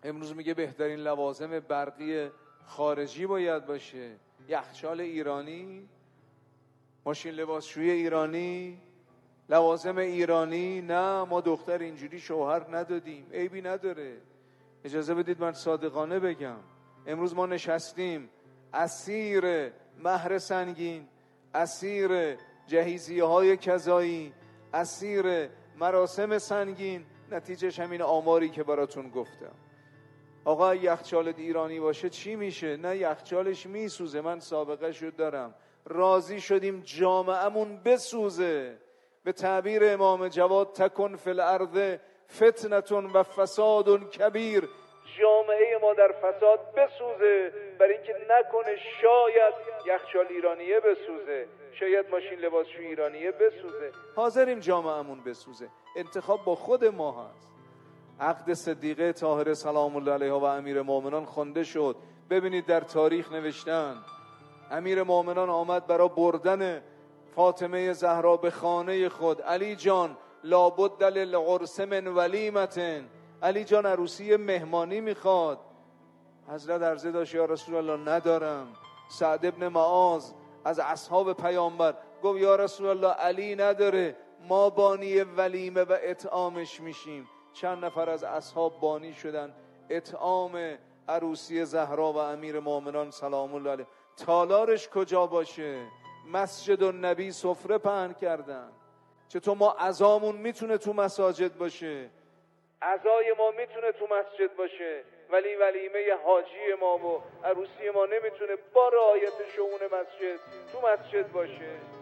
امروز میگه بهترین لوازم برقی خارجی باید باشه، یخچال ایرانی، ماشین لباسشویی ایرانی، لوازم ایرانی. نه، ما دختر اینجوری شوهر ندادیم. عیبی نداره. اجازه بدید من صادقانه بگم، امروز ما نشستیم اسیر مهر سنگین، اسیر جهیزیه های کذایی، اسیر مراسم سنگین. نتیجهش همین آماری که براتون گفتم. آقا یخچال ایرانی باشه چی میشه؟ نه، یخچالش میسوزه. من سابقه شد دارم. راضی شدیم جامعه‌مون بسوزه. به تعبیر امام جواد تکن فی الارض فتنتون و فساد کبیر. جامعه ما در فساد بسوزه، برای اینکه نکنه شاید یخچال ایرانیه بسوزه، شاید ماشین لباسشویی ایرانیه بسوزه. حاضریم جامعهمون بسوزه. انتخاب با خود ما هست. عقد صدیقه طاهره سلام الله علیها و امیر مومنان خوانده شد. ببینید در تاریخ نوشتن امیر مومنان آمد برای بردن فاطمه زهرا به خانه خود. علی جان لابد للعرس من ولیمتن. علی جان عروسی مهمانی میخواد. حضرت عرضه داشت یا رسول الله ندارم. سعد ابن معاذ از اصحاب پیامبر گفت یا رسول الله علی نداره، ما بانی ولیمه و اطعامش میشیم. چند نفر از اصحاب بانی شدن اطعام عروسی زهرا و امیر مومنان سلام الله علیه. تالارش کجا باشه؟ مسجد النبی سفره پهن کردن. چطور ما عزامون میتونه تو مساجد باشه، عزای ما میتونه تو مسجد باشه، ولی ولیمه حاجی ما و عروسی ما نمیتونه با رعایت شؤون مسجد تو مسجد باشه؟